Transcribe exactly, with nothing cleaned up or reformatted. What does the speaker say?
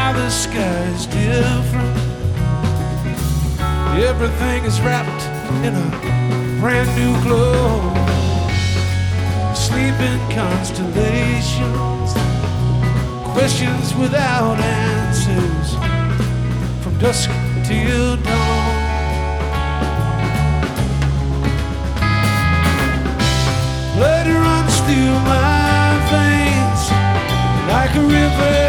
now the sky is different. Everything is wrapped in a brand new glow. Sleeping constellations, questions without answers, from dusk till dawn. Blood runs through my veins like a river